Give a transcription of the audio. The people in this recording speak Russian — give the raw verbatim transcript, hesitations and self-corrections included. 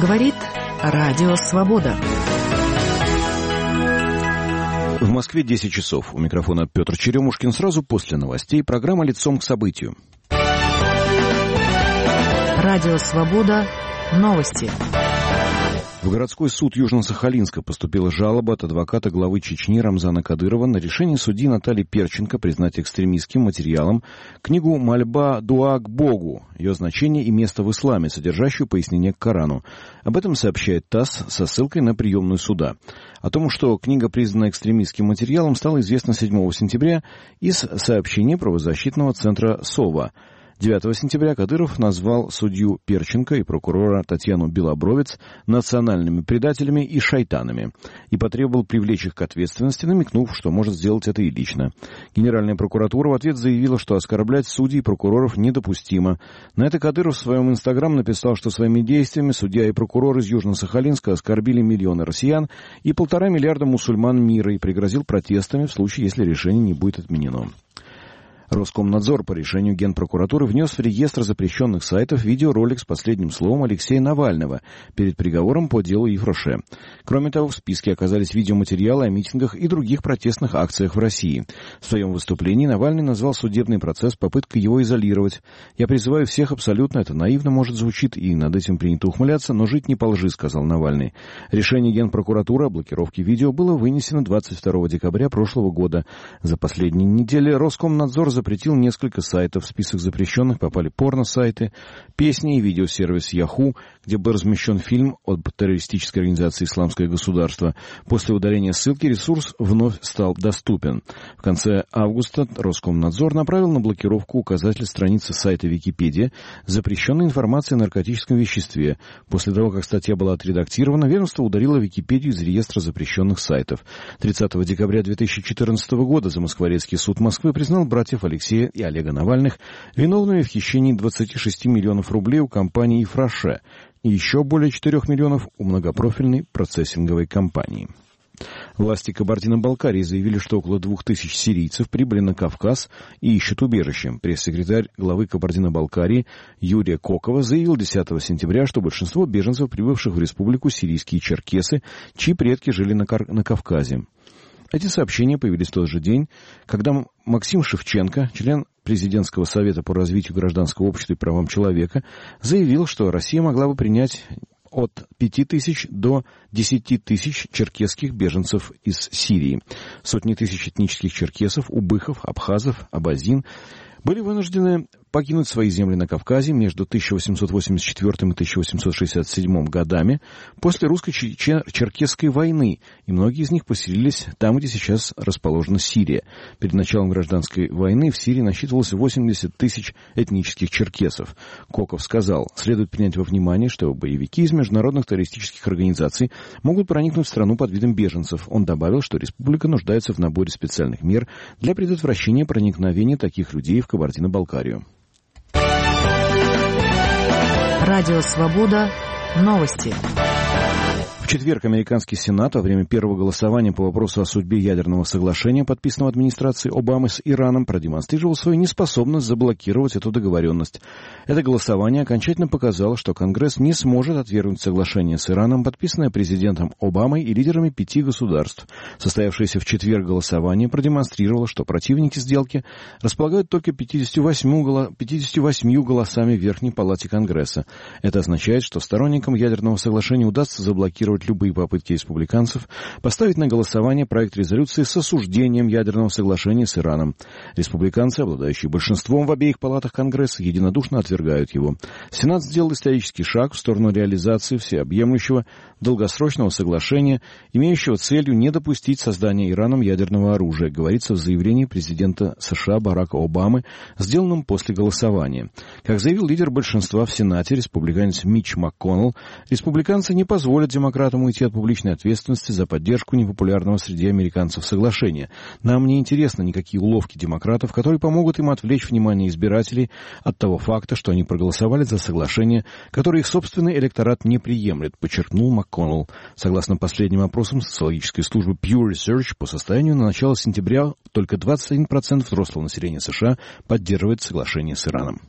говорит Радио Свобода. В Москве десять часов. У микрофона Петр Черемушкин. Сразу после новостей программа «Лицом к событию». Радио Свобода. Новости. В городской суд Южно-Сахалинска поступила жалоба от адвоката главы Чечни Рамзана Кадырова на решение судьи Натальи Перченко признать экстремистским материалом книгу «Мольба дуа к Богу», ее значение и место в исламе, содержащую пояснение к Корану. Об этом сообщает ТАСС со ссылкой на приемную суда. О том, что книга признана экстремистским материалом, стало известно седьмого сентября из сообщения правозащитного центра «Сова». девятого сентября Кадыров назвал судью Перченко и прокурора Татьяну Белобровец национальными предателями и шайтанами и потребовал привлечь их к ответственности, намекнув, что может сделать это и лично. Генеральная прокуратура в ответ заявила, что оскорблять судей и прокуроров недопустимо. На это Кадыров в своем инстаграм написал, что своими действиями судья и прокурор из Южно-Сахалинска оскорбили миллионы россиян и полтора миллиарда мусульман мира и пригрозил протестами в случае, если решение не будет отменено. Роскомнадзор по решению Генпрокуратуры внес в реестр запрещенных сайтов видеоролик с последним словом Алексея Навального перед приговором по делу Ефроше. Кроме того, в списке оказались видеоматериалы о митингах и других протестных акциях в России. В своем выступлении Навальный назвал судебный процесс попыткой его изолировать. «Я призываю всех абсолютно, это наивно, может, звучит, и над этим принято ухмыляться, но жить не по лжи», — сказал Навальный. Решение Генпрокуратуры о блокировке видео было вынесено двадцать второго декабря прошлого года. За последние недели Роскомнадзор запретил несколько сайтов. В список запрещенных попали порно-сайты, песни и видеосервис Yahoo, где был размещен фильм об террористической организации «Исламское государство». После удаления ссылки ресурс вновь стал доступен. В конце августа Роскомнадзор направил на блокировку указатель страницы сайта Википедия с запрещенной информацией о наркотическом веществе. После того, как статья была отредактирована, ведомство удалило Википедию из реестра запрещенных сайтов. тридцатого декабря две тысячи четырнадцатого года Замоскворецкий суд Москвы признал братьев Алексея и Олега Навальных виновными в хищении двадцати шести миллионов рублей у компании «Ефроше» и еще более четырёх миллионов у многопрофильной процессинговой компании. Власти Кабардино-Балкарии заявили, что около двух тысяч сирийцев прибыли на Кавказ и ищут убежище. Пресс-секретарь главы Кабардино-Балкарии Юрия Кокова заявил десятого сентября, что большинство беженцев, прибывших в республику, сирийские черкесы, чьи предки жили на, Кар- на Кавказе. Эти сообщения появились в тот же день, когда Максим Шевченко, член Президентского совета по развитию гражданского общества и правам человека, заявил, что Россия могла бы принять от пяти тысяч до десяти тысяч черкесских беженцев из Сирии. Сотни тысяч этнических черкесов, убыхов, абхазов, абазин были вынуждены покинуть свои земли на Кавказе между тысяча восемьсот восемьдесят четвёртым и тысяча восемьсот шестьдесят седьмым годами после русско-черкесской войны, и многие из них поселились там, где сейчас расположена Сирия. Перед началом гражданской войны в Сирии насчитывалось восемьдесят тысяч этнических черкесов. Коков сказал, следует принять во внимание, что боевики из международных террористических организаций могут проникнуть в страну под видом беженцев. Он добавил, что республика нуждается в наборе специальных мер для предотвращения проникновения таких людей в Кабардино-Балкарию. Радио Свобода. Новости. В четверг американский Сенат во время первого голосования по вопросу о судьбе ядерного соглашения, подписанного администрацией Обамы с Ираном, продемонстрировал свою неспособность заблокировать эту договоренность. Это голосование окончательно показало, что Конгресс не сможет отвергнуть соглашение с Ираном, подписанное президентом Обамой и лидерами пяти государств. Состоявшееся в четверг голосование продемонстрировало, что противники сделки располагают только пятьюдесятью восьмью голосами в Верхней палате Конгресса. Это означает, что сторонникам ядерного соглашения удастся заблокировать любые попытки республиканцев поставить на голосование проект резолюции с осуждением ядерного соглашения с Ираном. Республиканцы, обладающие большинством в обеих палатах Конгресса, единодушно отвергают его. Сенат сделал исторический шаг в сторону реализации всеобъемлющего долгосрочного соглашения, имеющего целью не допустить создания Ираном ядерного оружия, говорится в заявлении президента США Барака Обамы, сделанном после голосования. Как заявил лидер большинства в Сенате, республиканец Митч МакКоннелл, республиканцы не позволят демократам уйти от публичной ответственности за поддержку непопулярного среди американцев соглашения. Нам не интересны никакие уловки демократов, которые помогут им отвлечь внимание избирателей от того факта, что они проголосовали за соглашение, которое их собственный электорат не приемлет, подчеркнул МакКоннелл. Согласно последним опросам социологической службы Pew Research, по состоянию на начало сентября только двадцать один процент взрослого населения США поддерживает соглашение с Ираном.